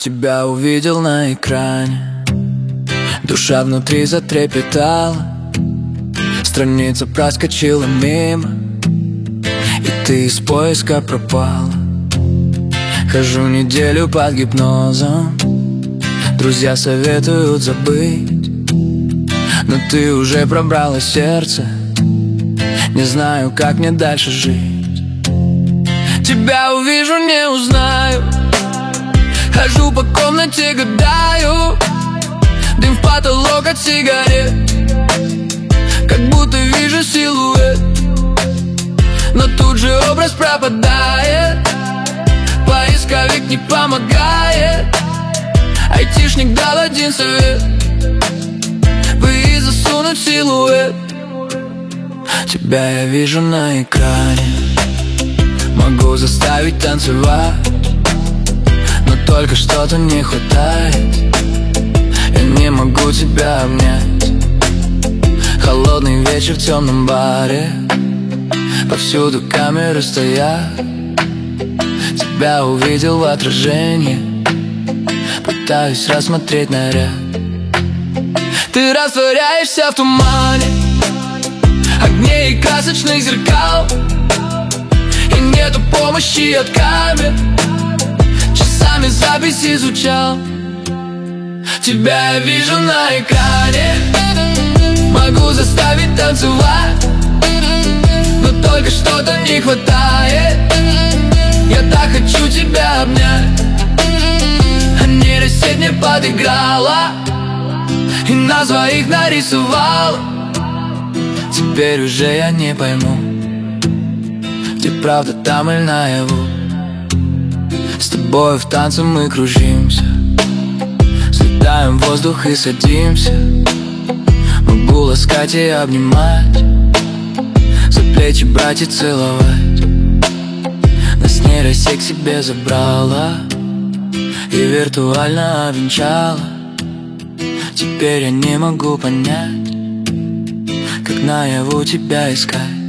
Тебя увидел на экране, душа внутри затрепетала, страница проскочила мимо, и ты из поиска пропала. Хожу неделю под гипнозом, друзья советуют забыть, но ты уже пробрала сердце, не знаю, как мне дальше жить. Тебя увижу, не узнаю, хожу по комнате, гадаю, дым в потолок от сигарет, как будто вижу силуэт, но тут же образ пропадает, поисковик не помогает, айтишник дал один совет: вы засунуть силуэт. Тебя я вижу на экране, могу заставить танцевать, но только что-то не хватает, я не могу тебя обнять. Холодный вечер в темном баре, повсюду камеры стоят, тебя увидел в отражении, пытаюсь рассмотреть наряд. Ты растворяешься в тумане огней и красочных зеркал, и нету помощи от камер, часами запись изучал. Тебя я вижу на экране, могу заставить танцевать, но только что-то не хватает, я так хочу тебя обнять. А нейросеть мне подыграла и нас двоих нарисовала. Теперь уже я не пойму, где правда, там или наяву. С тобой в танце мы кружимся, взлетаем в воздух и садимся. Могу ласкать и обнимать, за плечи брать и целовать. Нас нейросеть к себе забрала и виртуально обвенчала. Теперь я не могу понять, как наяву тебя искать.